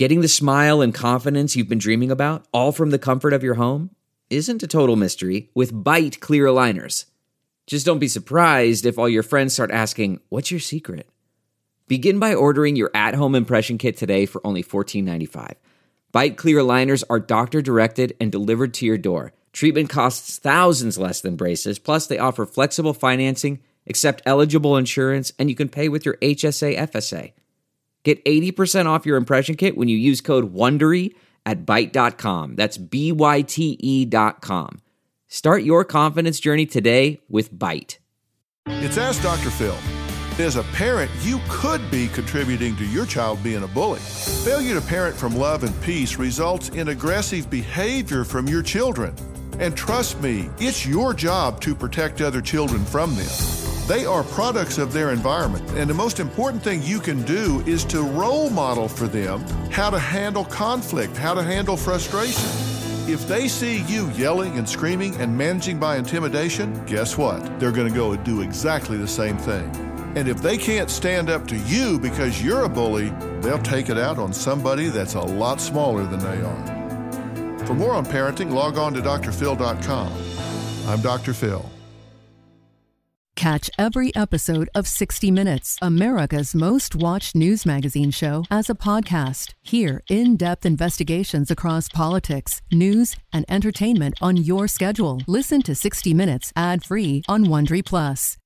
Getting the smile and confidence you've been dreaming about, all from the comfort of your home, isn't a total mystery with Byte clear aligners. Just don't be surprised if all your friends start asking, "What's your secret?" Begin by ordering your at-home impression kit today for only $14.95. Byte clear aligners are doctor-directed and delivered to your door. Treatment costs thousands less than braces, plus they offer flexible financing, accept eligible insurance, and you can pay with your HSA FSA. Get 80% off your impression kit when you use code WONDERY at Byte.com. That's BYTE.com. Start your confidence journey today with Byte. It's Ask Dr. Phil. As a parent, you could be contributing to your child being a bully. Failure to parent from love and peace results in aggressive behavior from your children. And trust me, it's your job to protect other children from them. They are products of their environment, and the most important thing you can do is to role model for them how to handle conflict, how to handle frustration. If they see you yelling and screaming and managing by intimidation, guess what? They're going to go and do exactly the same thing. And if they can't stand up to you because you're a bully, they'll take it out on somebody that's a lot smaller than they are. For more on parenting, log on to drphil.com. I'm Dr. Phil. Catch every episode of 60 Minutes, America's most watched news magazine show, as a podcast. Hear in-depth investigations across politics, news, and entertainment on your schedule. Listen to 60 Minutes ad-free on Wondery Plus.